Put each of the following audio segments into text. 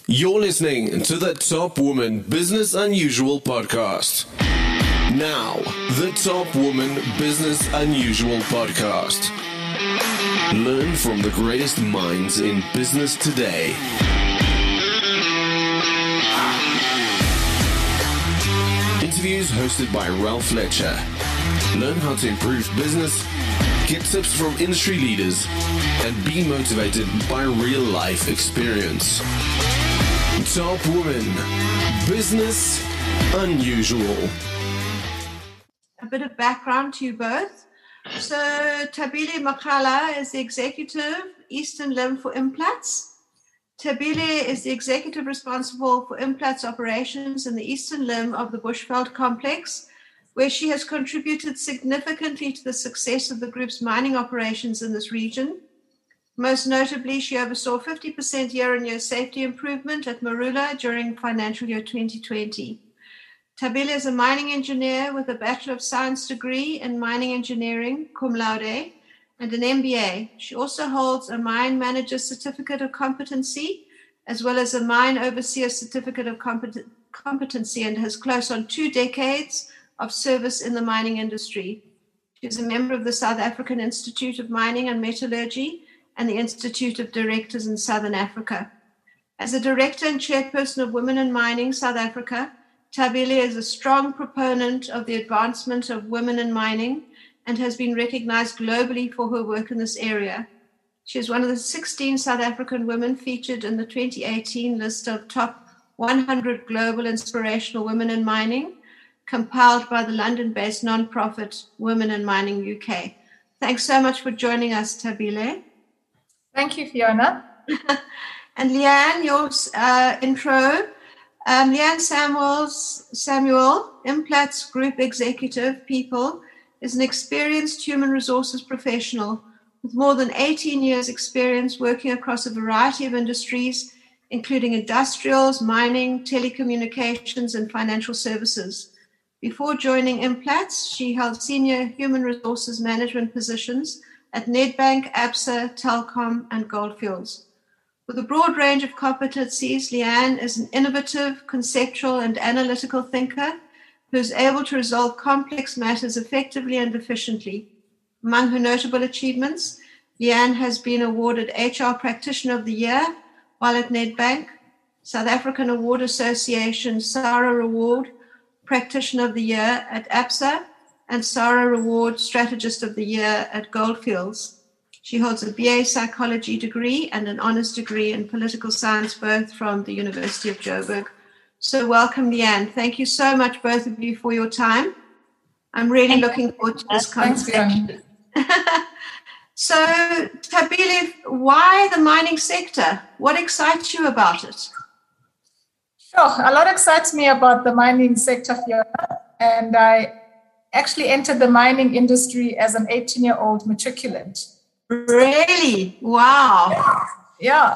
You're listening to the Top Woman Business Unusual podcast. Now, the Top Woman Business Unusual podcast. Learn from the greatest minds in business today. Interviews hosted by Ralph Fletcher. Learn how to improve business, get tips from industry leaders, and be motivated by real-life experience. Top Woman Business Unusual. A bit of background to you both. So Thabile Makgala is the executive Eastern Limb for Implats. Thabile is the executive responsible for Implats operations in the Eastern Limb of the Bushveld complex, where she has contributed significantly to the success of the group's mining operations in this region. Most notably, she oversaw 50% year-on-year safety improvement at Marula during financial year 2020. Thabile is a mining engineer with a Bachelor of Science degree in mining engineering, cum laude, and an MBA. She also holds a mine manager certificate of competency, as well as a mine overseer certificate of competency, and has close on 2 decades of service in the mining industry. She is a member of the South African Institute of Mining and Metallurgy and the Institute of Directors in Southern Africa. As a director and chairperson of Women in Mining South Africa, Thabile is a strong proponent of the advancement of women in mining and has been recognized globally for her work in this area. She is one of the 16 South African women featured in the 2018 list of top 100 global inspirational women in mining, compiled by the London-based non-profit Women in Mining UK. Thanks so much for joining us, Thabile. Thank you, Fiona. And Leanne, your intro. Leanne Samuel, Implats Group Executive People, is an experienced human resources professional with more than 18 years' experience working across a variety of industries, including industrials, mining, telecommunications, and financial services. Before joining Implats, she held senior human resources management positions at Nedbank, Absa, Telkom, and Goldfields. With a broad range of competencies, Leanne is an innovative, conceptual, and analytical thinker who is able to resolve complex matters effectively and efficiently. Among her notable achievements, Leanne has been awarded HR Practitioner of the Year while at Nedbank, South African Award Association SARA Award Practitioner of the Year at ABSA, and SARA Award Strategist of the Year at Goldfields. She holds a BA Psychology degree and an Honours degree in Political Science, both from the University of Joburg. So welcome, Leanne. Thank you so much, both of you, for your time. I'm really looking forward to this conversation. So, Thabile, why the mining sector? What excites you about it? Sure. A lot excites me about the mining sector, Fiona, and I actually entered the mining industry as an 18-year-old matriculant. Really? Wow. Yeah.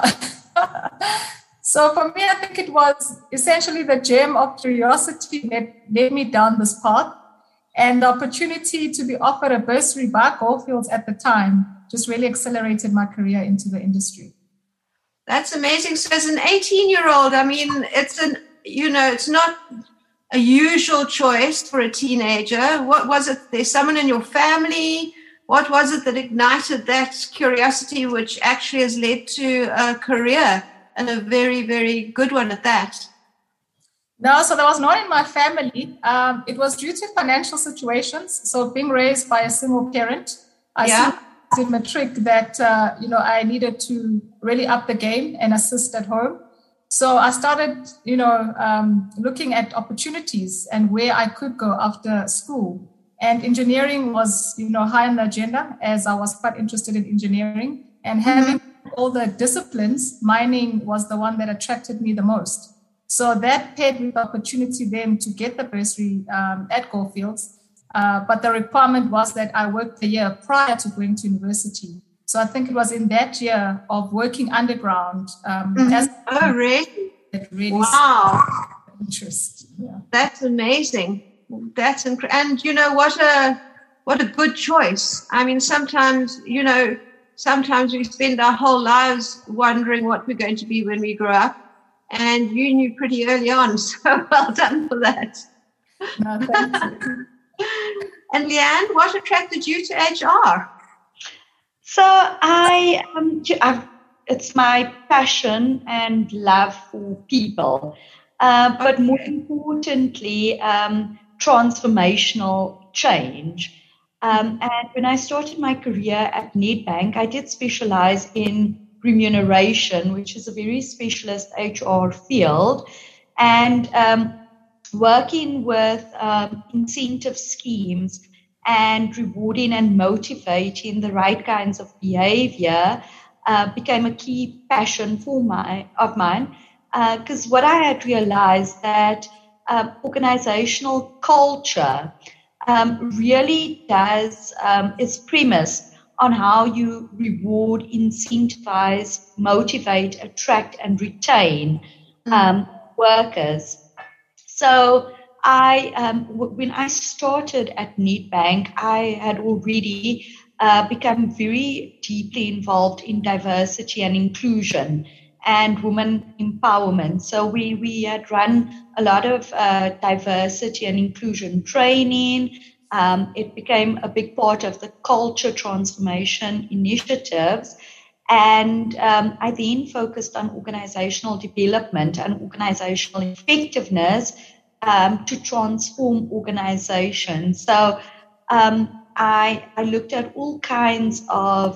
So for me, I think it was essentially the gem of curiosity that led me down this path, and the opportunity to be offered a bursary by Goldfields at the time just really accelerated my career into the industry. That's amazing. So as an 18-year-old, I mean, it's not a usual choice for a teenager. What was it? There's someone in your family? What was it that ignited that curiosity, which actually has led to a career, and a very, very good one at that? No, so there was no one in my family. It was due to financial situations. So being raised by a single parent, I see in matric that, I needed to really up the game and assist at home. So I started, looking at opportunities and where I could go after school. And engineering was, high on the agenda, as I was quite interested in engineering. And having all the disciplines, mining was the one that attracted me the most. So that paired with the opportunity then to get the bursary at Goldfields. But the requirement was that I worked the year prior to going to university. So I think it was in that year of working underground. Oh, really? That really wow. Interest. Yeah. That's amazing. That's and what a good choice. I mean, sometimes we spend our whole lives wondering what we're going to be when we grow up. and you knew pretty early on, so well done for that. No, thank you. And Leanne, what attracted you to HR? So it's my passion and love for people, but more importantly, transformational change. And when I started my career at Nedbank, I did specialize in remuneration, which is a very specialist HR field, and working with incentive schemes and rewarding and motivating the right kinds of behavior became a key passion of mine. Because what I had realized that organizational culture really is premised on how you reward, incentivize, motivate, attract, and retain workers. So when I started at Nedbank, I had already become very deeply involved in diversity and inclusion and women empowerment. So we had run a lot of diversity and inclusion training. It became a big part of the culture transformation initiatives. And I then focused on organizational development and organizational effectiveness to transform organizations. So I looked at all kinds of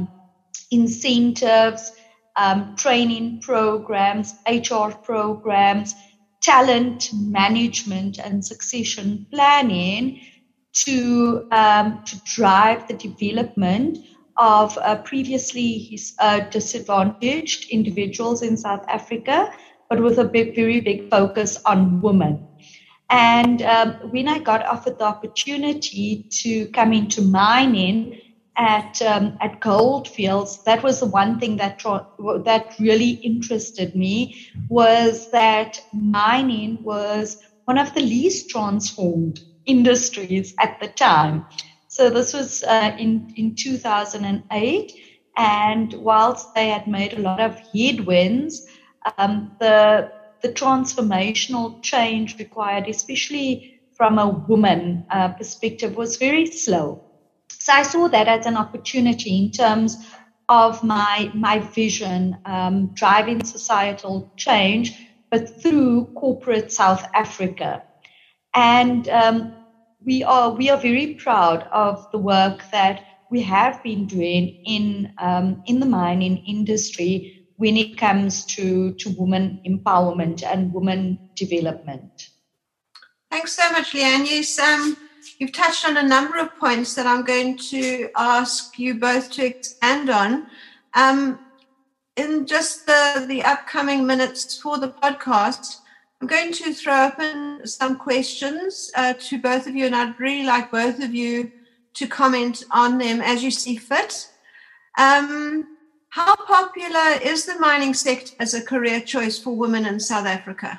incentives, training programs, HR programs, talent management and succession planning to drive the development of previously disadvantaged individuals in South Africa, but with a very big focus on women. And when I got offered the opportunity to come into mining at Goldfields, that was the one thing that really interested me, was that mining was one of the least transformed industries at the time. So this was in 2008, and whilst they had made a lot of headwinds, the transformational change required, especially from a woman perspective, was very slow. So I saw that as an opportunity in terms of my vision, driving societal change, but through corporate South Africa. And we are very proud of the work that we have been doing in the mining industry when it comes to women empowerment and women development. Thanks so much, Leanne. Yes, you've touched on a number of points that I'm going to ask you both to expand on. In just the upcoming minutes for the podcast, I'm going to throw open some questions to both of you, and I'd really like both of you to comment on them as you see fit. How popular is the mining sector as a career choice for women in South Africa?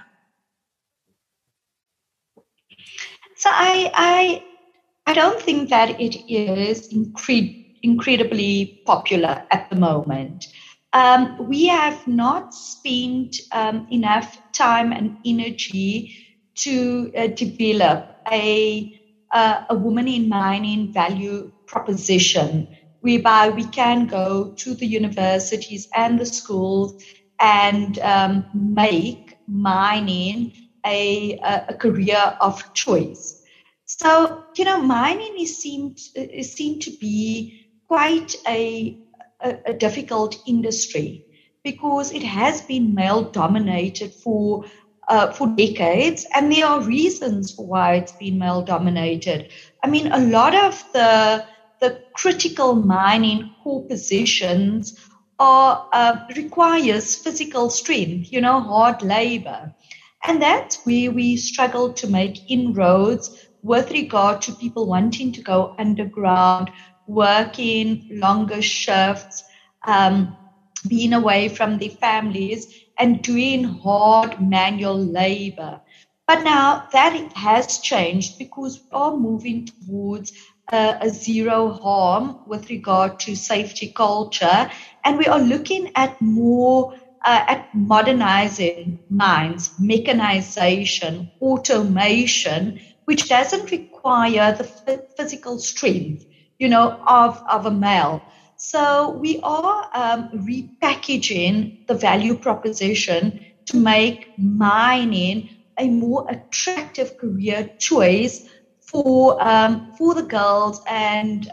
So I don't think that it is incredibly popular at the moment. We have not spent enough time and energy to develop a woman in mining value proposition, whereby we can go to the universities and the schools and make mining a career of choice. So, mining is seen to be quite a difficult industry because it has been male-dominated for decades, and there are reasons for why it's been male-dominated. I mean, a lot of the critical mining core positions requires physical strength, hard labor. And that's where we struggle to make inroads with regard to people wanting to go underground, working longer shifts, being away from their families and doing hard manual labor. But now that has changed because we are moving towards a zero harm with regard to safety culture, and we are looking at more at modernizing mines, mechanization, automation, which doesn't require the physical strength, of a male. So we are repackaging the value proposition to make mining a more attractive career choice for the girls and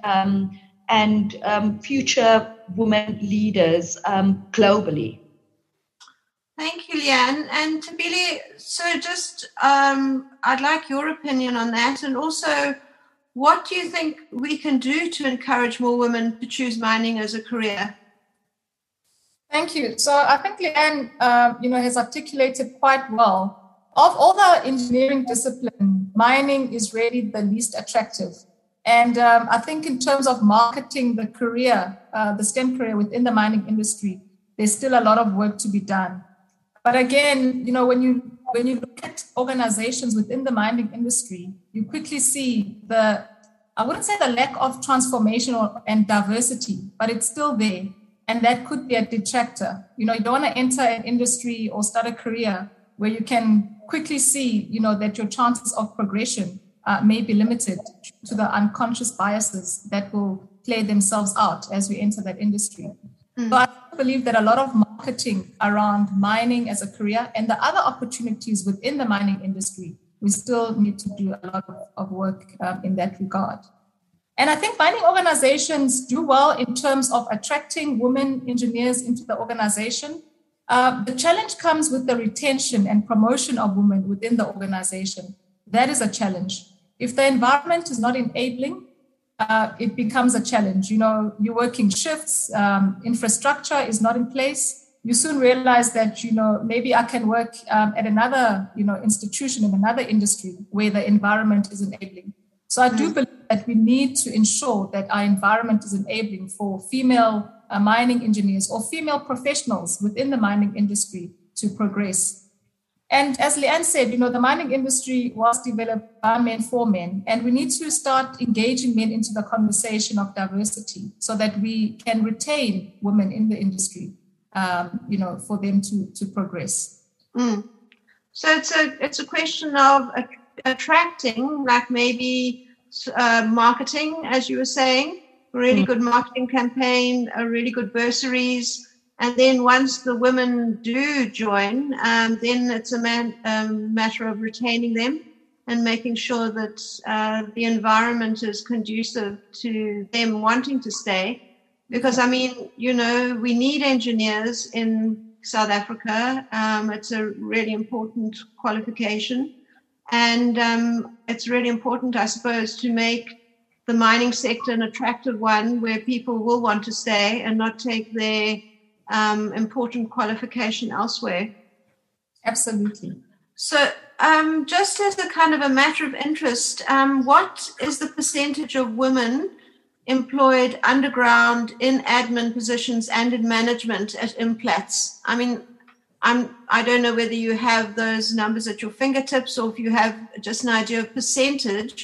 future women leaders globally. Thank you, Leanne. And Thobile, so just I'd like your opinion on that, and also what do you think we can do to encourage more women to choose mining as a career? Thank you. So I think Leanne, has articulated quite well. Of all the engineering discipline, mining is really the least attractive. And I think in terms of marketing the career, the STEM career within the mining industry, there's still a lot of work to be done. But again, when you look at organizations within the mining industry, you quickly see I wouldn't say the lack of transformation and diversity, but it's still there. And that could be a detractor. You don't want to enter an industry or start a career where you can quickly see, that your chances of progression may be limited to the unconscious biases that will play themselves out as we enter that industry. So I believe that a lot of marketing around mining as a career and the other opportunities within the mining industry, we still need to do a lot of work in that regard. And I think mining organizations do well in terms of attracting women engineers into the organization. The challenge comes with the retention and promotion of women within the organization. That is a challenge. If the environment is not enabling, it becomes a challenge. You're working shifts, infrastructure is not in place. You soon realize that, maybe I can work at another, institution in another industry where the environment is enabling. So I do believe that we need to ensure that our environment is enabling for female mining engineers or female professionals within the mining industry to progress. And as Leanne said, the mining industry was developed by men for men, and we need to start engaging men into the conversation of diversity so that we can retain women in the industry, for them to progress. So it's a question of attracting, like maybe marketing, as you were saying, a really good marketing campaign, a really good bursaries. And then once the women do join, then it's a matter of retaining them and making sure that the environment is conducive to them wanting to stay. Because, we need engineers in South Africa. It's a really important qualification. And it's really important, I suppose, to make the mining sector an attractive one where people will want to stay and not take their important qualification elsewhere. Absolutely. So just as a kind of a matter of interest, what is the percentage of women employed underground in admin positions and in management at Implats? I don't know whether you have those numbers at your fingertips or if you have just an idea of percentage.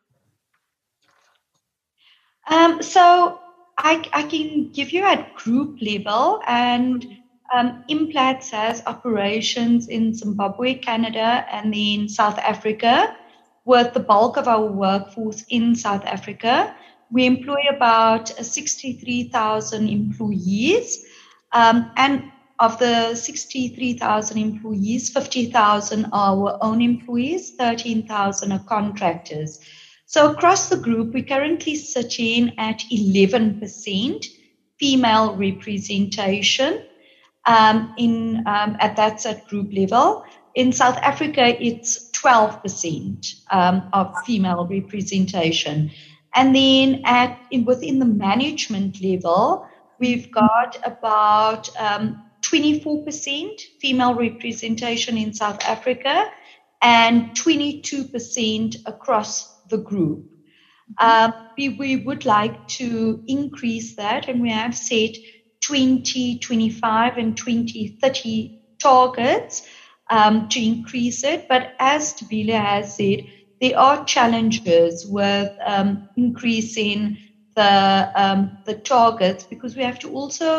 So I can give you at group level, and Implats has operations in Zimbabwe, Canada, and then South Africa, with the bulk of our workforce in South Africa. We employ about 63,000 employees, and of the 63,000 employees, 50,000 are our own employees, 13,000 are contractors. So across the group, we're currently sitting at 11% female representation that's at group level. In South Africa, it's 12% of female representation. And then within the management level, we've got about 24% female representation in South Africa and 22% across the group. We would like to increase that, and we have set 2025 and 2030 targets to increase it. But as Thobile has said, there are challenges with increasing the targets, because we have to also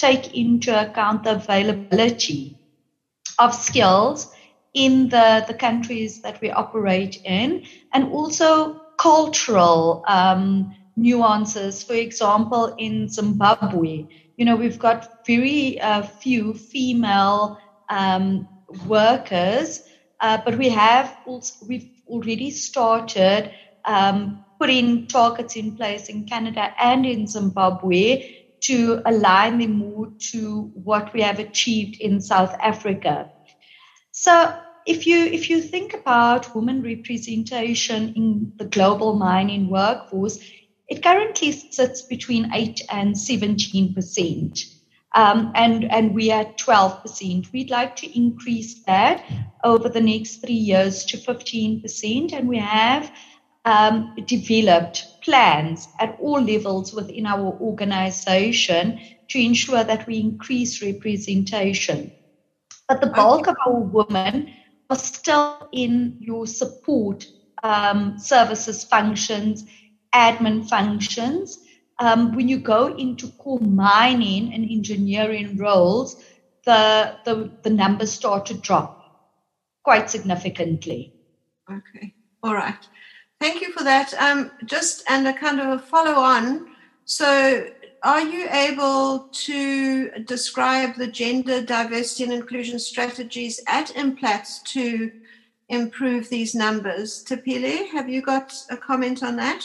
take into account the availability of skills in the countries that we operate in, and also cultural nuances. For example, in Zimbabwe, we've got very few female workers, but we've already started putting targets in place in Canada and in Zimbabwe to align them more to what we have achieved in South Africa. So if you think about women representation in the global mining workforce, it currently sits between 8 and 17%. And we are 12%. We'd like to increase that over the next 3 years to 15%. And we have developed plans at all levels within our organization to ensure that we increase representation. But the bulk of our women are still in your support services functions, admin functions. When you go into core mining and engineering roles, the numbers start to drop quite significantly. Okay, all right. Thank you for that. And a kind of a follow-on. So are you able to describe the gender diversity and inclusion strategies at Implats to improve these numbers? Thapile, have you got a comment on that?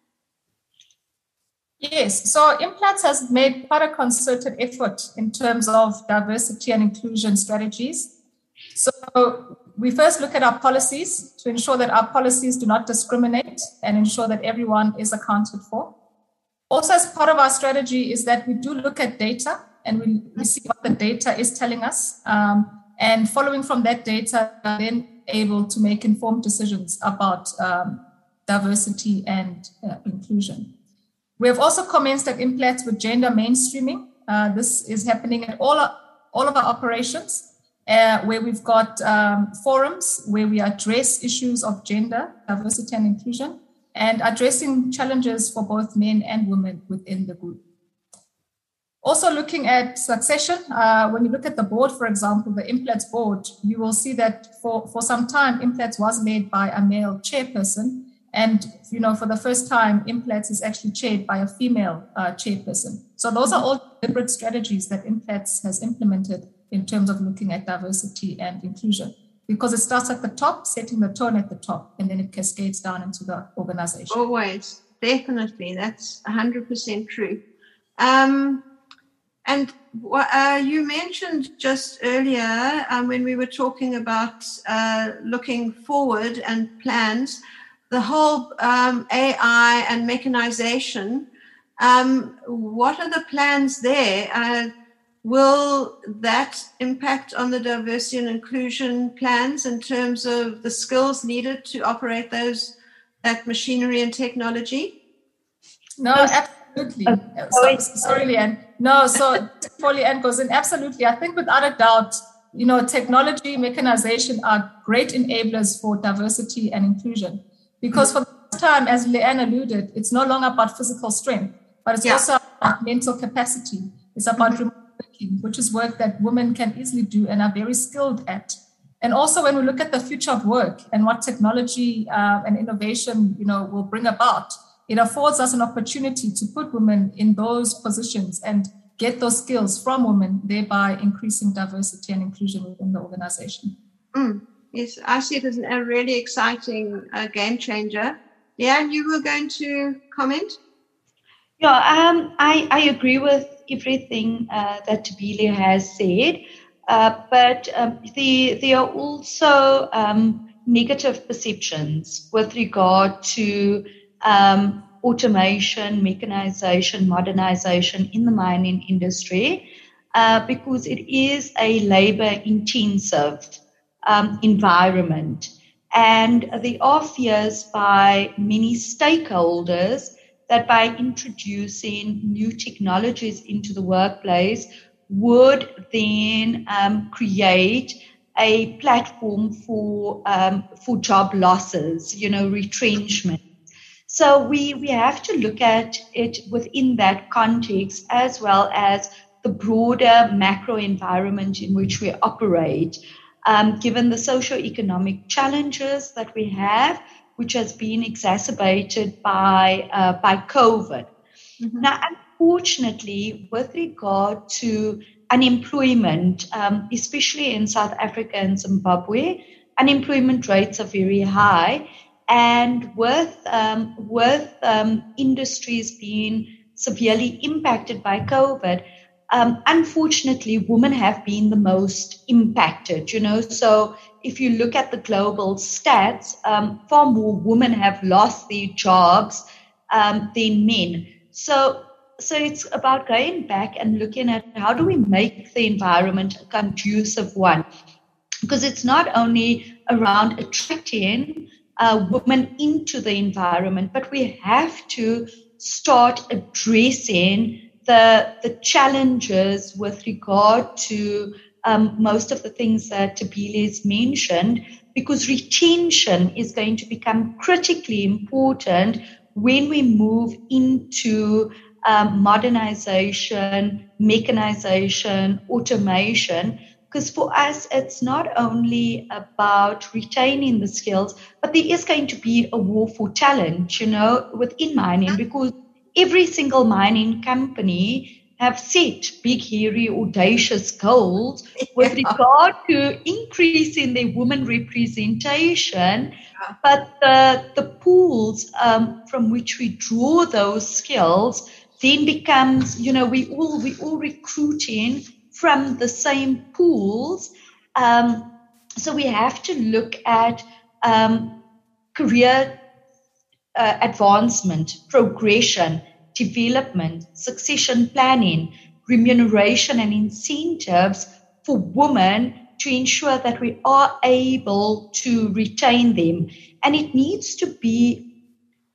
Yes, so Implats has made quite a concerted effort in terms of diversity and inclusion strategies. So we first look at our policies to ensure that our policies do not discriminate and ensure that everyone is accounted for. Also, as part of our strategy is that we do look at data and we see what the data is telling us. And following from that data, we're then able to make informed decisions about diversity and inclusion. We have also commenced at Implats with gender mainstreaming. This is happening at all of our operations, where we've got forums where we address issues of gender, diversity and inclusion, and addressing challenges for both men and women within the group. Also looking at succession, when you look at the board, for example, the Implats board, you will see that for some time, Implats was led by a male chairperson. And, for the first time, Implats is actually chaired by a female chairperson. So those are all deliberate strategies that Implats has implemented in terms of looking at diversity and inclusion, because it starts at the top, setting the tone at the top, and then it cascades down into the organization. Always, definitely. That's 100% true. And you mentioned just earlier when we were talking about looking forward and plans, the whole AI and mechanization. What are the plans there? Will that impact on the diversity and inclusion plans in terms of the skills needed to operate that machinery and technology? No, absolutely. Sorry, Leanne. No, so before Leanne goes in, absolutely. I think without a doubt, technology, mechanization are great enablers for diversity and inclusion. Because for the first time, as Leanne alluded, it's no longer about physical strength, but it's also about mental capacity. It's about remote working, which is work that women can easily do and are very skilled at. And also when we look at the future of work and what technology and innovation, will bring about, it affords us an opportunity to put women in those positions and get those skills from women, thereby increasing diversity and inclusion within the organization. Yes, I see it as a really exciting game changer. Leanne, you were going to comment? Yeah, I agree with everything that Thapile has said, but there are also negative perceptions with regard to automation, mechanization, modernization in the mining industry, because it is a labor-intensive environment. And there are fears by many stakeholders that by introducing new technologies into the workplace would then create a platform for job losses, retrenchment. So we have to look at it within that context, as well as the broader macro environment in which we operate, given the socio-economic challenges that we have, which has been exacerbated by COVID. Mm-hmm. Now, unfortunately, with regard to unemployment, especially in South Africa and Zimbabwe, unemployment rates are very high, and with industries being severely impacted by COVID, unfortunately, women have been the most impacted, So if you look at the global stats, far more women have lost their jobs than men. So it's about going back and looking at how do we make the environment a conducive one? Because it's not only around attracting women into the environment, but we have to start addressing the challenges with regard to most of the things that Thapile has mentioned, because retention is going to become critically important when we move into modernization, mechanization, automation. Because for us, it's not only about retaining the skills, but there is going to be a war for talent, within mining, because every single mining company have set big, hairy, audacious goals with regard to increasing their women representation. But the pools from which we draw those skills then becomes, we all recruiting from the same pools. So we have to look at career advancement, progression, development, succession planning, remuneration and incentives for women to ensure that we are able to retain them. And it needs to be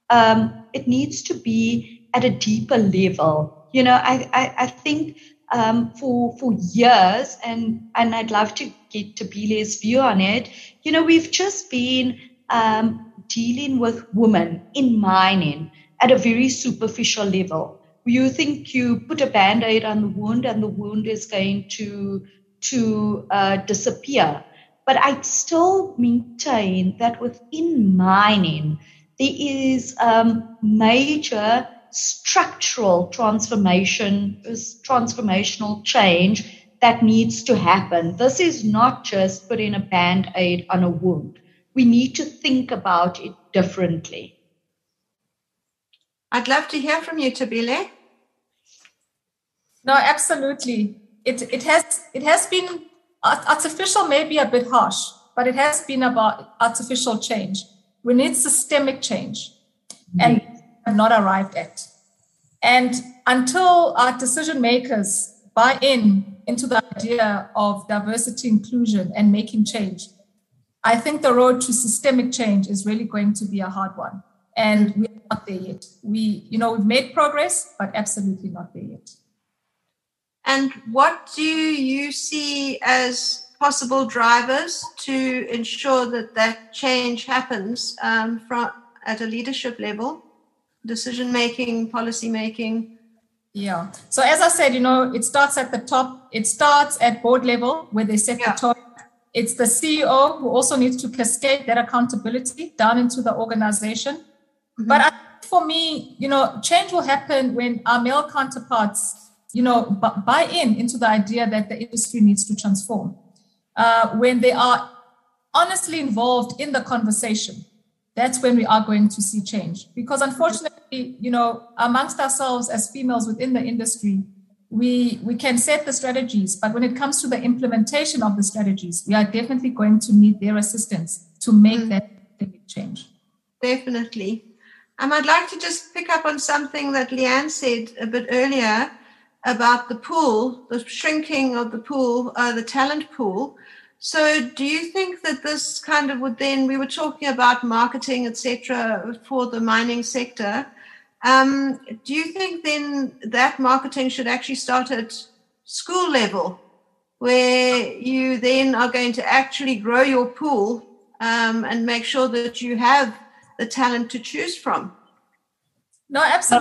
at a deeper level. I think for years, and I'd love to get Thapile's view on it, we've just been dealing with women in mining at a very superficial level. You think you put a Band-Aid on the wound and the wound is going to disappear. But I still maintain that within mining, there is major structural transformational change that needs to happen. This is not just putting a Band-Aid on a wound. We need to think about it differently. I'd love to hear from you, Thabile. No, absolutely. It has been artificial, maybe a bit harsh, but it has been about artificial change. We need systemic change, and we have not arrived at. And until our decision makers buy into the idea of diversity, inclusion, and making change, I think the road to systemic change is really going to be a hard one. And we're not there yet. We've made progress, but absolutely not there yet. And what do you see as possible drivers to ensure that change happens from at a leadership level, decision-making, policy-making? Yeah. So as I said, it starts at the top. It starts at board level where they set the tone. It's the CEO who also needs to cascade that accountability down into the organization. Mm-hmm. But for me, change will happen when our male counterparts, buy into the idea that the industry needs to transform. When they are honestly involved in the conversation, that's when we are going to see change. Because unfortunately, amongst ourselves as females within the industry, we can set the strategies, but when it comes to the implementation of the strategies, we are definitely going to need their assistance to make that big change. Definitely. I'd like to just pick up on something that Leanne said a bit earlier about the pool, the shrinking of the pool, the talent pool. So do you think that this kind of would then, we were talking about marketing, etc., for the mining sector. Do you think then that marketing should actually start at school level, where you then are going to actually grow your pool and make sure that you have the talent to choose from? No, absolutely.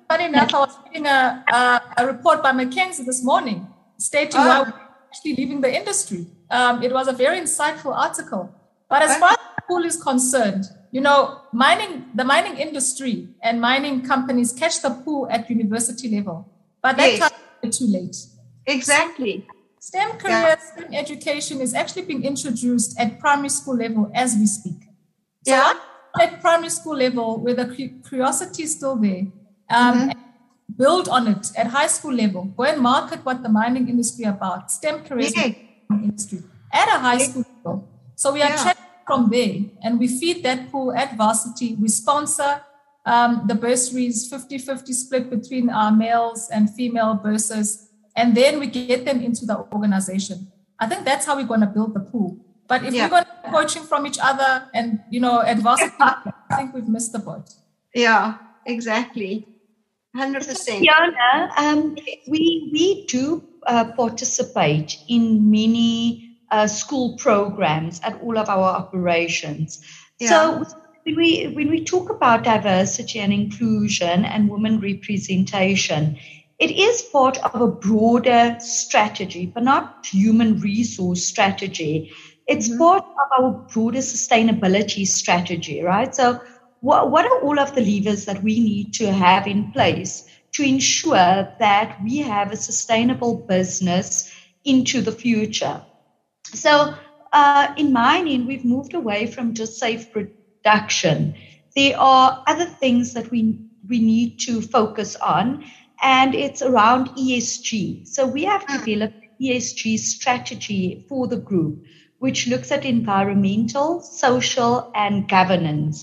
Funny enough, I was reading a report by McKinsey this morning stating why we're actually leaving the industry. It was a very insightful article. But as far as the pool is concerned, you know, the mining industry and mining companies catch the pool at university level. But that time it's too late. Exactly. STEM careers, STEM education is actually being introduced at primary school level as we speak. So at primary school level, where the curiosity is still there, and build on it at high school level. Go and market what the mining industry about, STEM careers industry at a high school level. So we are chatting from there, and we feed that pool at varsity. We sponsor the bursaries, 50-50 split between our males and female bursars. And then we get them into the organization. I think that's how we're going to build the pool. But if we're going to be poaching from each other and, you know, advancing, I think we've missed the boat. Yeah, exactly. 100%. Fiona, we do participate in many school programs at all of our operations. Yeah. So when we talk about diversity and inclusion and women representation, it is part of a broader strategy, but not human resource strategy. It's part of our broader sustainability strategy, right? So what are all of the levers that we need to have in place to ensure that we have a sustainable business into the future? So in mining, we've moved away from just safe production. There are other things that we need to focus on, and it's around ESG. So we have developed an ESG strategy for the group, which looks at environmental, social, and governance.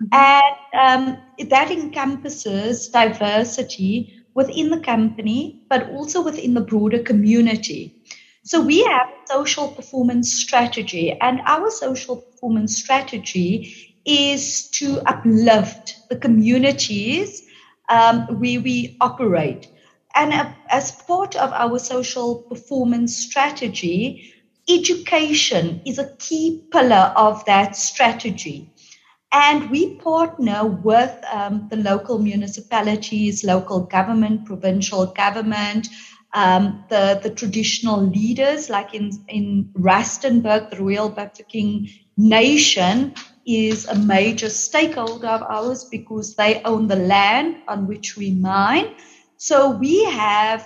And that encompasses diversity within the company, but also within the broader community. So we have a social performance strategy, and our social performance strategy is to uplift the communities where we operate. And as part of our social performance strategy, education is a key pillar of that strategy. And we partner with the local municipalities, local government, provincial government, the traditional leaders, like in Rustenburg, the Royal Bafokeng Nation is a major stakeholder of ours because they own the land on which we mine. So we have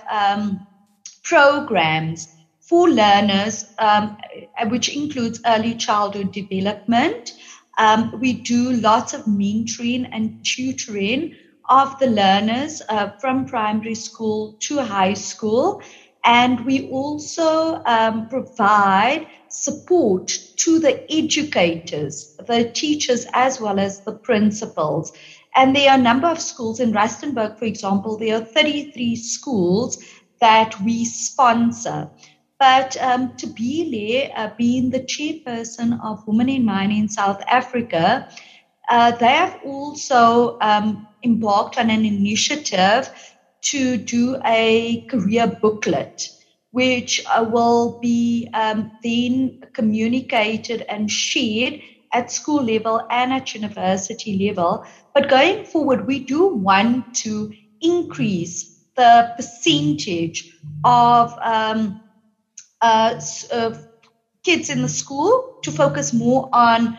programs for learners, which includes early childhood development. We do lots of mentoring and tutoring of the learners from primary school to high school. And we also provide support to the educators, the teachers, as well as the principals. And there are a number of schools in Rustenburg, for example, there are 33 schools that we sponsor. But Tabile, being the chairperson of Women in Mining in South Africa, they have also embarked on an initiative to do a career booklet, which will be then communicated and shared at school level and at university level. But going forward, we do want to increase the percentage of kids in the school to focus more on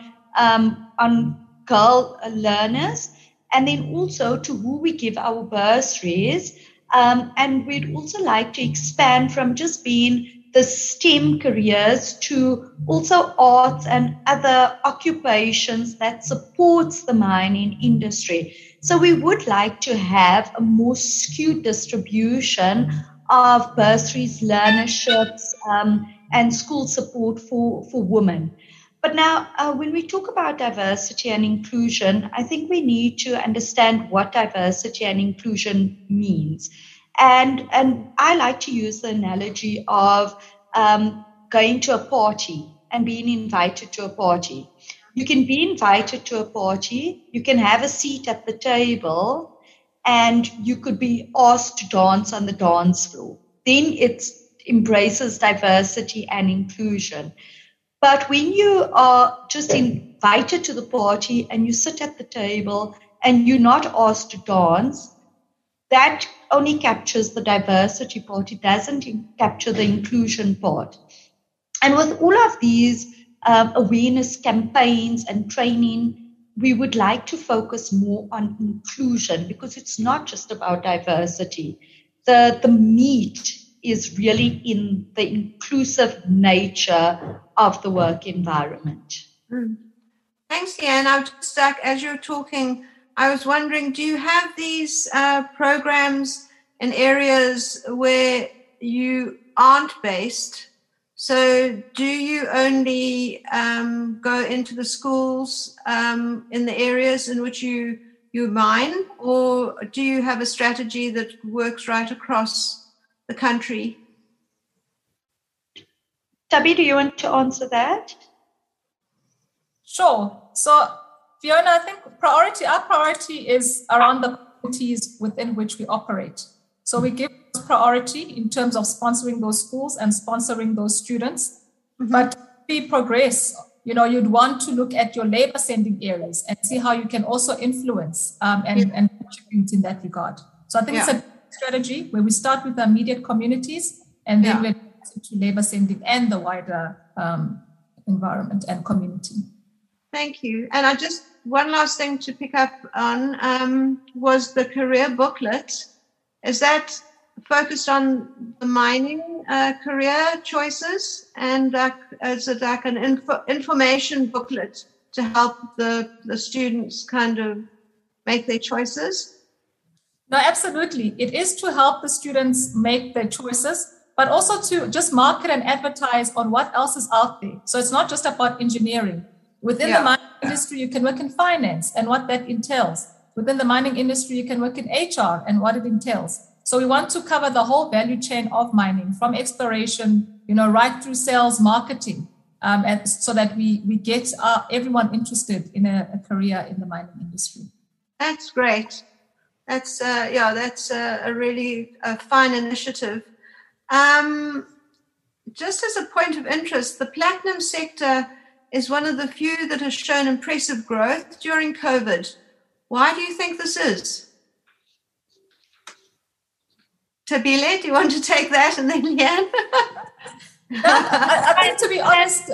girl learners, and then also to who we give our bursaries. And we'd also like to expand from just being the STEM careers to also arts and other occupations that supports the mining industry. So we would like to have a more skewed distribution of bursaries, learnerships, and school support for women. But now, when we talk about diversity and inclusion, I think we need to understand what diversity and inclusion means. And I like to use the analogy of going to a party and being invited to a party. You can be invited to a party, you can have a seat at the table, and you could be asked to dance on the dance floor. Then it embraces diversity and inclusion. But when you are just invited to the party and you sit at the table and you're not asked to dance, that only captures the diversity part. It doesn't capture the inclusion part. And with all of these awareness campaigns and training, we would like to focus more on inclusion, because it's not just about diversity. The meat is really in the inclusive nature of the work environment. Thanks, Leanne. I was just as you were talking, I was wondering, do you have these programs in areas where you aren't based? So do you only go into the schools in the areas in which you mine, or do you have a strategy that works right across the country? Tabi, do you want to answer that? Sure. So, Fiona, I think our priority is around the communities within which we operate. So we give priority in terms of sponsoring those schools and sponsoring those students. Mm-hmm. But we progress, you'd want to look at your labor sending areas and see how you can also influence and contribute in that regard. So I think it's a strategy where we start with the immediate communities and then we get to labor sending and the wider environment and community. Thank you. And one last thing to pick up on was the career booklet. Is that focused on the mining career choices? And is it like an information booklet to help the students kind of make their choices? No, absolutely. It is to help the students make their choices, but also to just market and advertise on what else is out there. So it's not just about engineering. Within the mining industry, you can work in finance and what that entails. Within the mining industry, you can work in HR and what it entails. So we want to cover the whole value chain of mining, from exploration, right through sales, marketing, and so that we get everyone interested in a career in the mining industry. That's great. That's a really fine initiative. Just as a point of interest, the platinum sector is one of the few that has shown impressive growth during COVID. Why do you think this is? Tabile, do you want to take that, and then Leanne? I think, to be honest,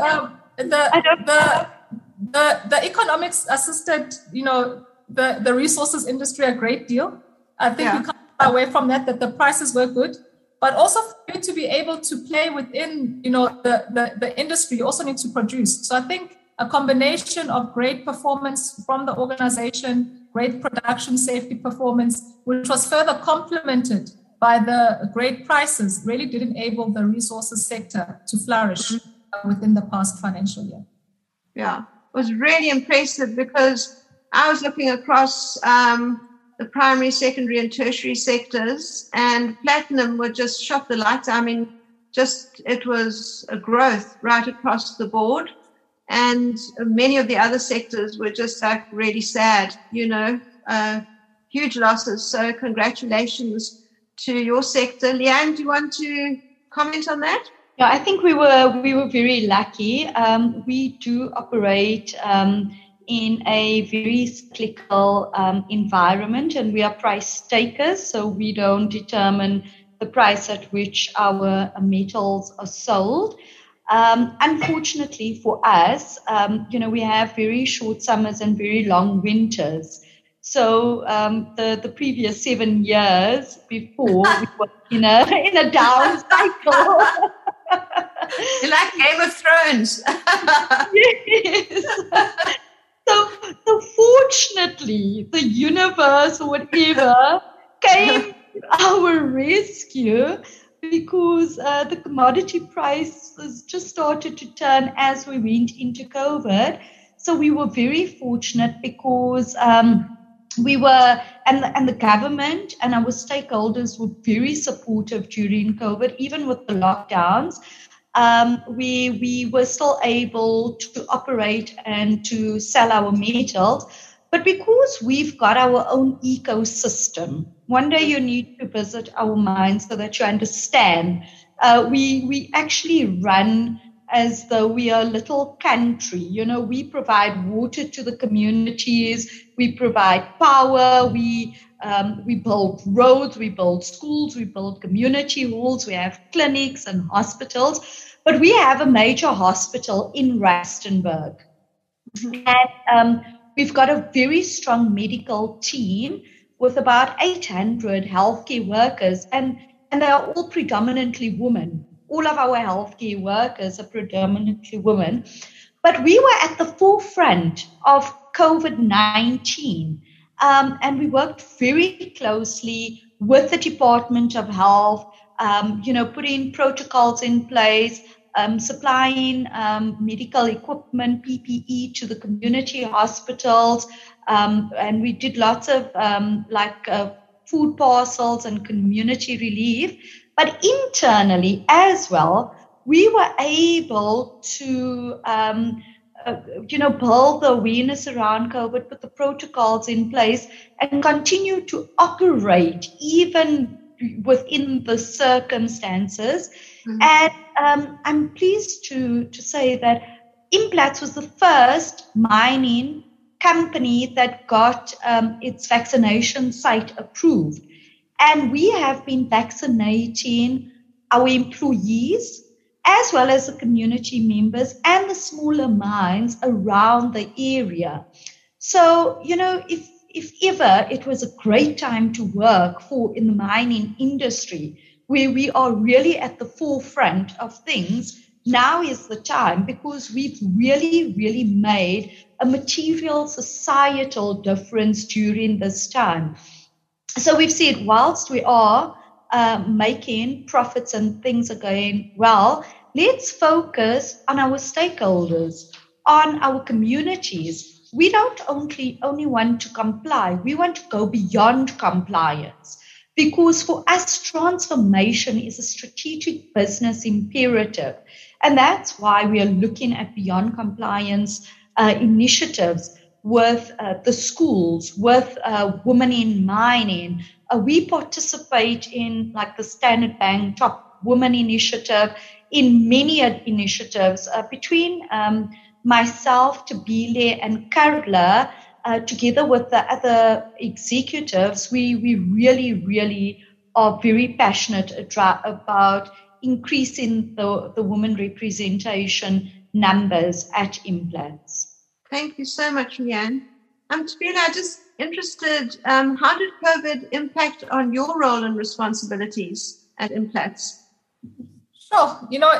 the economics assisted, the resources industry a great deal. I think we can't go away from that the prices were good, but also for you to be able to play within, the industry, you also need to produce. So I think a combination of great performance from the organization, great production safety performance, which was further complemented by the great prices, really did enable the resources sector to flourish within the past financial year. Yeah, it was really impressive, because I was looking across the primary, secondary and tertiary sectors, and platinum would just shot the lights. I mean, it was a growth right across the board. And many of the other sectors were just like really sad, huge losses. So congratulations to your sector. Leanne, do you want to comment on that? Yeah, I think we were very lucky. We do operate in a very cyclical environment, and we are price takers, so we don't determine the price at which our metals are sold. Unfortunately for us, we have very short summers and very long winters. So the previous 7 years before, we were in a down cycle. You're like Game of Thrones. Yes. So fortunately, the universe or whatever came to our rescue, because the commodity prices just started to turn as we went into COVID. So we were very fortunate, because we were, and the government and our stakeholders were very supportive during COVID, even with the lockdowns. We were still able to operate and to sell our metals. But because we've got our own ecosystem, one day you need to visit our mines so that you understand. We actually run as though we are a little country. You know, we provide water to the communities, we provide power, we build roads, we build schools, we build community halls, we have clinics and hospitals. But we have a major hospital in Rustenburg. And we've got a very strong medical team with about 800 healthcare workers, and they are all predominantly women. All of our healthcare workers are predominantly women. But we were at the forefront of COVID-19, and we worked very closely with the Department of Health, putting protocols in place, supplying medical equipment, PPE to the community hospitals, and we did lots of food parcels and community relief. But internally as well, we were able to build the awareness around COVID, put the protocols in place, and continue to operate even within the circumstances. Mm-hmm. And I'm pleased to say that Implats was the first mining company that got its vaccination site approved. And we have been vaccinating our employees as well as the community members and the smaller mines around the area. So, if ever it was a great time to work in the mining industry, where we are really at the forefront of things, now is the time, because we've really, really made a material societal difference during this time. So we've said, whilst we are making profits and things are going well, let's focus on our stakeholders, on our communities. We don't only want to comply, we want to go beyond compliance. Because for us, transformation is a strategic business imperative. And that's why we are looking at beyond compliance initiatives with the schools, with Women in Mining. We participate in the Standard Bank Top Women Initiative, in many initiatives between myself, Tabile, and Carla. Together with the other executives, we really, really are very passionate about increasing the women representation numbers at Implats. Thank you so much, Leanne. Tabile, I'm just interested, how did COVID impact on your role and responsibilities at Implats? Sure.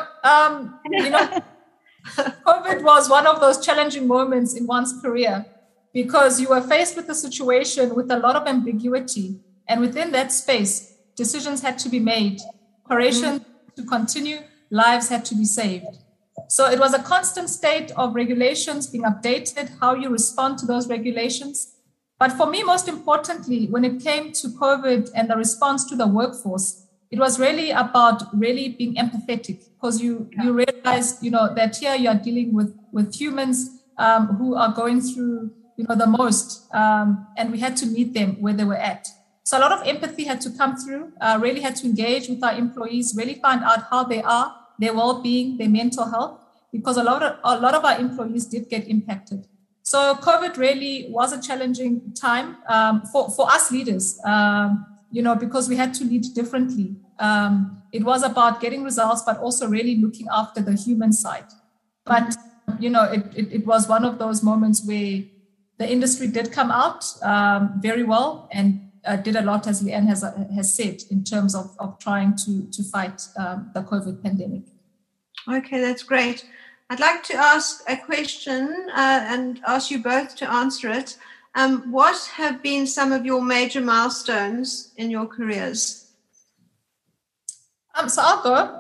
COVID was one of those challenging moments in one's career, because you were faced with a situation with a lot of ambiguity. And within that space, decisions had to be made, operations to continue, lives had to be saved. So it was a constant state of regulations being updated, how you respond to those regulations. But for me, most importantly, when it came to COVID and the response to the workforce, it was really about really being empathetic, because you realize, that here you are dealing with humans who are going through the most, and we had to meet them where they were at. So a lot of empathy had to come through, really had to engage with our employees, really find out how they are, their well-being, their mental health, because a lot of our employees did get impacted. So COVID really was a challenging time for us leaders, because we had to lead differently. It was about getting results, but also really looking after the human side. But, it was one of those moments where the industry did come out very well and did a lot, as Leanne has said, in terms of trying to fight the COVID pandemic. Okay, that's great. I'd like to ask a question and ask you both to answer it. What have been some of your major milestones in your careers? So I'll go.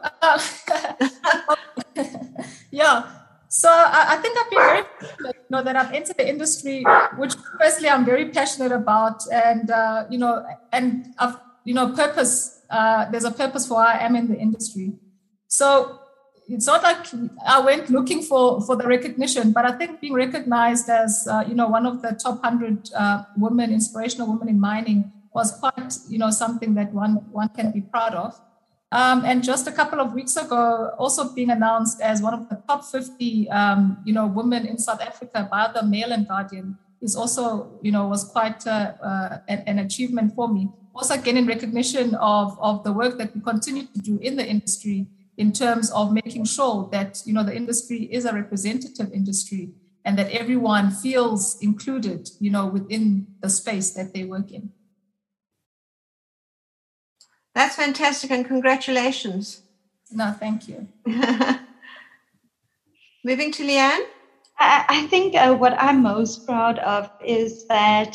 Yeah. So I think I've been very fortunate, that I've entered the industry, which firstly I'm very passionate about, and and I've purpose. There's a purpose for why I am in the industry. So it's not like I went looking for the recognition, but I think being recognized as one of the top 100 inspirational women in mining was quite something that one can be proud of. And just a couple of weeks ago, also being announced as one of the top 50, women in South Africa by the Mail and Guardian is also, was quite an achievement for me. Also, again, in recognition of the work that we continue to do in the industry in terms of making sure that, the industry is a representative industry and that everyone feels included, within the space that they work in. That's fantastic, and congratulations. No, thank you. Moving to Leanne. I think what I'm most proud of is that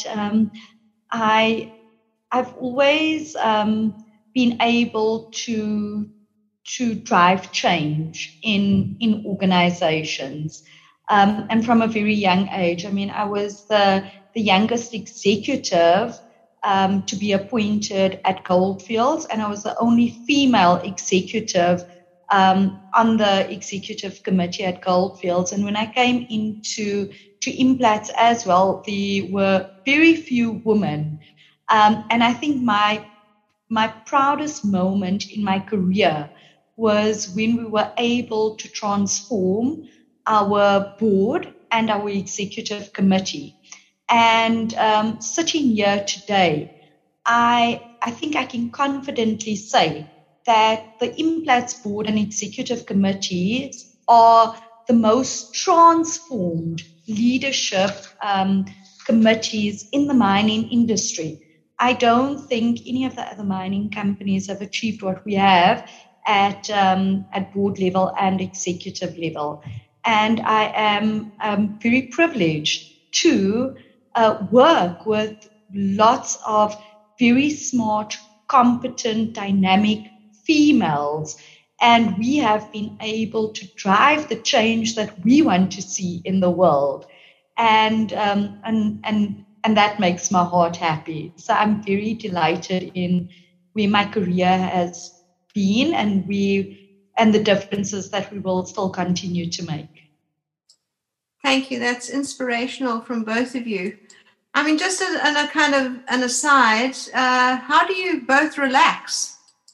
I've always been able to drive change in organizations, and from a very young age. I mean, I was the youngest executive to be appointed at Gold Fields, and I was the only female executive on the executive committee at Gold Fields. And when I came into Implats as well, there were very few women. And I think my proudest moment in my career was when we were able to transform our board and our executive committee. And sitting here today, I think I can confidently say that the Implats board and executive committees are the most transformed leadership committees in the mining industry. I don't think any of the other mining companies have achieved what we have at board level and executive level. And I am very privileged to work with lots of very smart, competent, dynamic females. And we have been able to drive the change that we want to see in the world. And that makes my heart happy. So I'm very delighted in where my career has been and the differences that we will still continue to make. Thank you. That's inspirational from both of you. I mean, just as a kind of an aside, how do you both relax?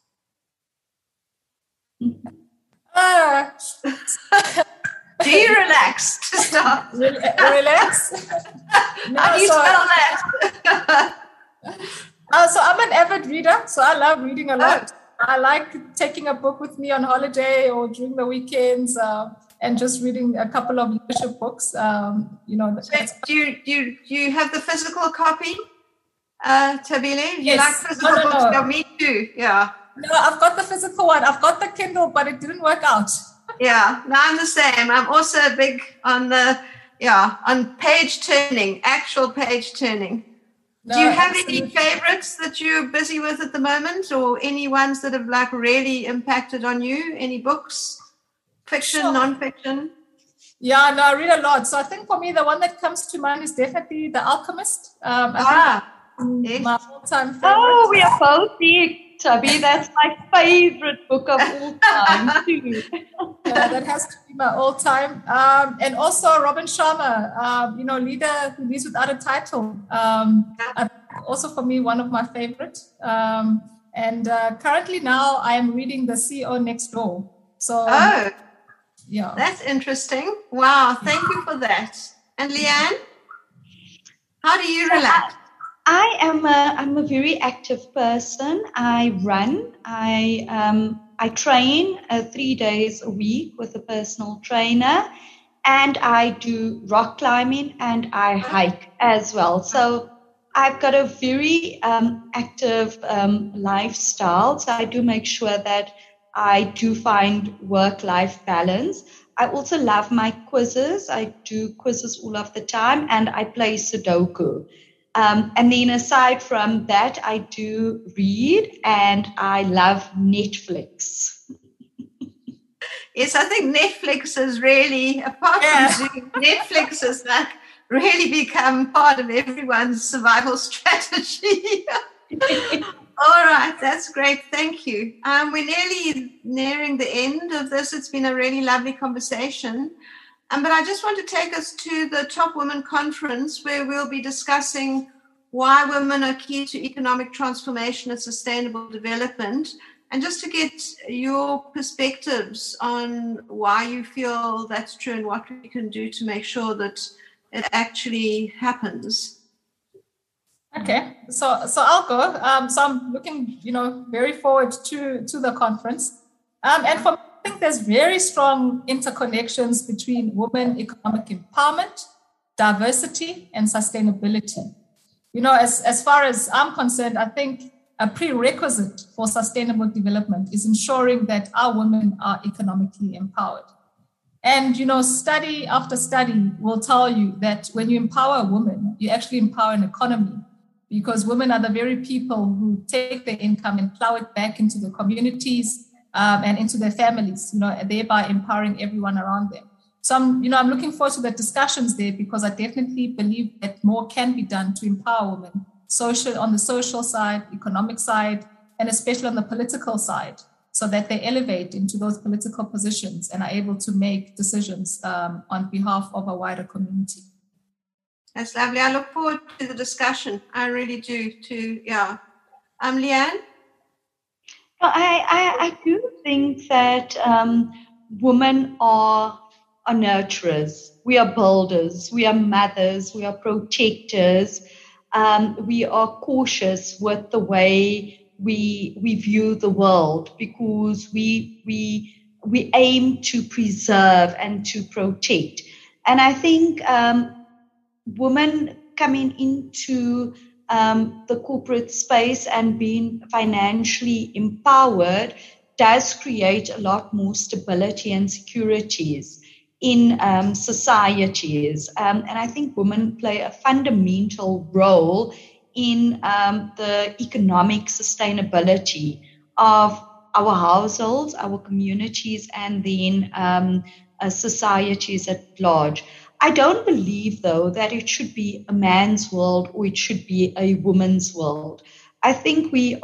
Do you relax to start? Relax? No, how do you spell that? So I'm an avid reader, so I love reading a lot. I like taking a book with me on holiday or during the weekends, and just reading a couple of leadership books. So do you have the physical copy, Thabile? You yes. like physical books? No. Yeah, me too. Yeah. No, I've got the physical one. I've got the Kindle, but it didn't work out. Yeah, no, I'm the same. I'm also big on on page turning, actual page turning. No, do you have any favorites that you're busy with at the moment, or any ones that have like really impacted on you? Any books, fiction, non-fiction? Yeah, no, I read a lot. So I think for me, the one that comes to mind is definitely The Alchemist. Yes. My all-time favorite. Oh, we are both big. Tabby, that's my favorite book of all time too. Yeah, that has to be my all-time. And also Robin Sharma, leader who leads without a title. Also for me, one of my favorite. And currently now I am reading The CEO Next Door. So, yeah, that's interesting. Wow, thank you for that. And Leanne, how do you relax? I'm a very active person. I run. I train 3 days a week with a personal trainer, and I do rock climbing and I hike as well. So I've got a very active lifestyle. So I do make sure that I do find work-life balance. I also love my quizzes. I do quizzes all of the time, and I play Sudoku. And then aside from that, I do read and I love Netflix. Yes, I think Netflix has really, apart from Zoom, Netflix has like really become part of everyone's survival strategy. All right, that's great. Thank you. We're nearly nearing the end of this. It's been a really lovely conversation. But I just want to take us to the Top Women Conference, where we'll be discussing why women are key to economic transformation and sustainable development. And just to get your perspectives on why you feel that's true and what we can do to make sure that it actually happens. Okay, so I'll go. So I'm looking, very forward to the conference. And for me, I think there's very strong interconnections between women economic empowerment, diversity, and sustainability. As far as I'm concerned, I think a prerequisite for sustainable development is ensuring that our women are economically empowered. And, study after study will tell you that when you empower a woman, you actually empower an economy, because women are the very people who take their income and plow it back into the communities and into their families, thereby empowering everyone around them. So I'm looking forward to the discussions there, because I definitely believe that more can be done to empower women, on the social side, economic side, and especially on the political side, so that they elevate into those political positions and are able to make decisions on behalf of a wider community. That's lovely. I look forward to the discussion. I really do too. Yeah. Leanne? Well, I do think that women are nurturers. We are builders. We are mothers. We are protectors. We are cautious with the way we view the world, because we aim to preserve and to protect. And I think women coming into the corporate space and being financially empowered does create a lot more stability and securities in societies. And I think women play a fundamental role in the economic sustainability of our households, our communities, and then societies at large. I don't believe, though, that it should be a man's world or it should be a woman's world. I think we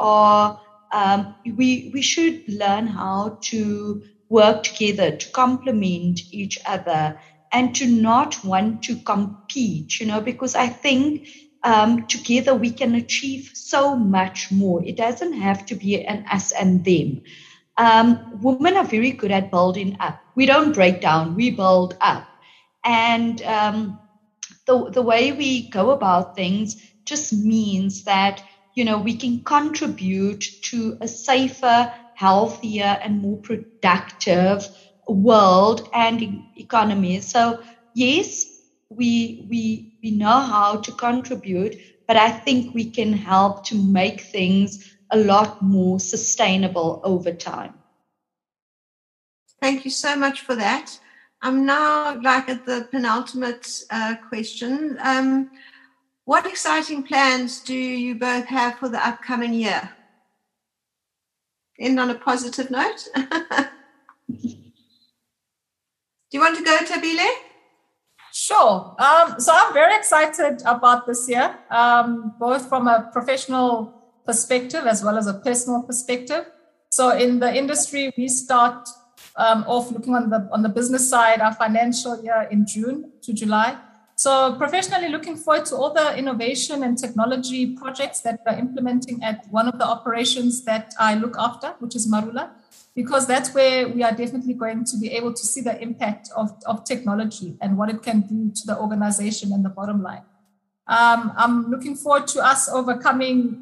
should learn how to work together, to complement each other, and to not want to compete, because I think together we can achieve so much more. It doesn't have to be an us and them. Women are very good at building up. We don't break down, we build up. And the way we go about things just means that, we can contribute to a safer, healthier, and more productive world and economy. So yes, we know how to contribute, but I think we can help to make things a lot more sustainable over time. Thank you so much for that. I'm now at the penultimate question. What exciting plans do you both have for the upcoming year? End on a positive note. Do you want to go, Thabile? Sure. So I'm very excited about this year, both from a professional perspective as well as a personal perspective. So in the industry, we start off looking on the business side, our financial year in June to July. So professionally, looking forward to all the innovation and technology projects that we're implementing at one of the operations that I look after, which is Marula, because that's where we are definitely going to be able to see the impact of technology and what it can do to the organization and the bottom line. I'm looking forward to us overcoming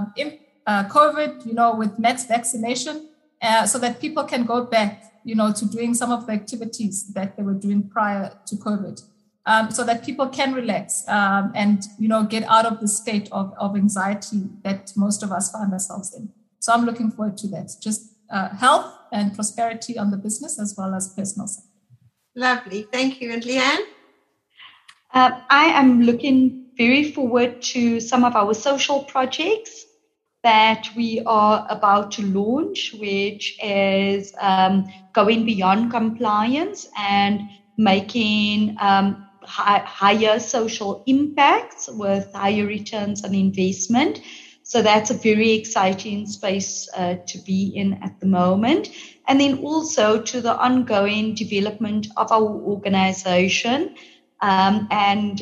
COVID, with mass vaccination, so that people can go back, to doing some of the activities that they were doing prior to COVID. So that people can relax and, get out of the state of anxiety that most of us find ourselves in. So I'm looking forward to that. Just health and prosperity on the business as well as personal side. Lovely. Thank you. And Leanne? I am looking very forward to some of our social projects that we are about to launch, which is going beyond compliance and making higher social impacts with higher returns on investment. So that's a very exciting space to be in at the moment. And then also to the ongoing development of our organization and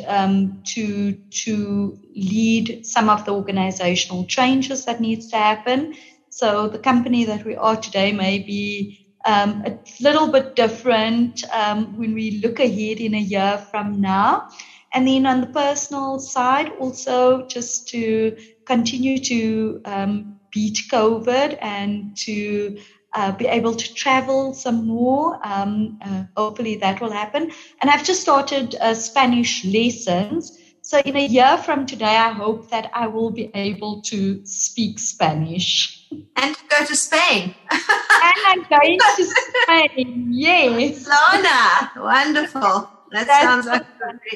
to lead some of the organizational changes that needs to happen. So the company that we are today may be a little bit different when we look ahead in a year from now. And then on the personal side, also just to continue to beat COVID and to be able to travel some more. Hopefully that will happen. And I've just started Spanish lessons. So in a year from today, I hope that I will be able to speak Spanish. And go to Spain. And I'm going to Spain, yes. Barcelona, wonderful. That sounds like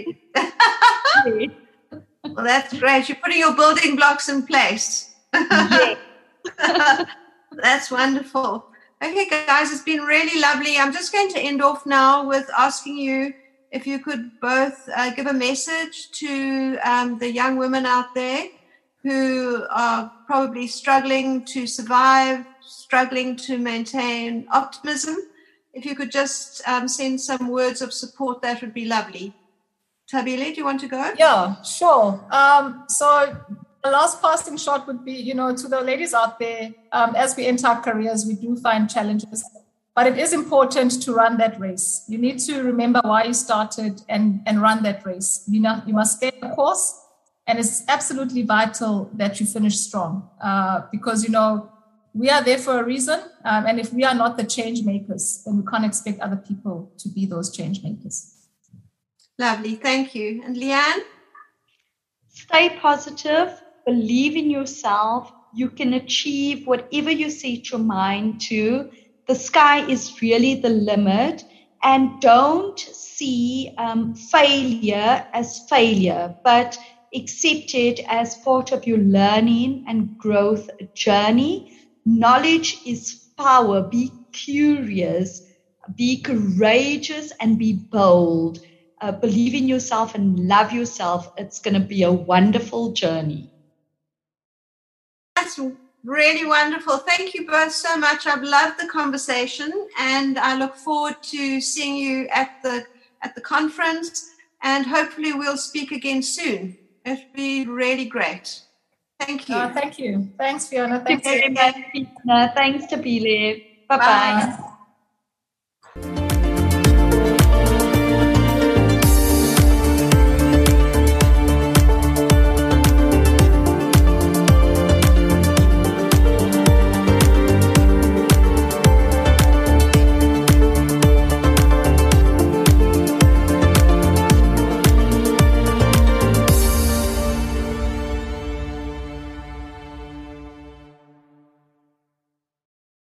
great. Well, that's great. You're putting your building blocks in place. Yes. That's wonderful. Okay, guys, it's been really lovely. I'm just going to end off now with asking you if you could both give a message to the young women out there who are probably struggling to survive, struggling to maintain optimism. If you could just send some words of support, that would be lovely. Thabile, do you want to go? Yeah, sure. So the last passing shot would be, to the ladies out there, as we enter our careers, we do find challenges, but it is important to run that race. You need to remember why you started and run that race. You must stay the course, and it's absolutely vital that you finish strong because, we are there for a reason. And if we are not the change makers, then we can't expect other people to be those change makers. Lovely. Thank you. And Leanne? Stay positive. Believe in yourself. You can achieve whatever you set your mind to. The sky is really the limit. And don't see failure as failure, but accept it as part of your learning and growth journey. Knowledge is power. Be curious, be courageous, and be bold. Believe in yourself and love yourself. It's going to be a wonderful journey. That's really wonderful. Thank you both so much. I've loved the conversation, and I look forward to seeing you at the conference, and hopefully we'll speak again soon. It'll be really great. Thank you. Thank you. Thanks, Fiona. Thanks very much, Fiona. Thanks, Thabile. Bye-bye. Bye.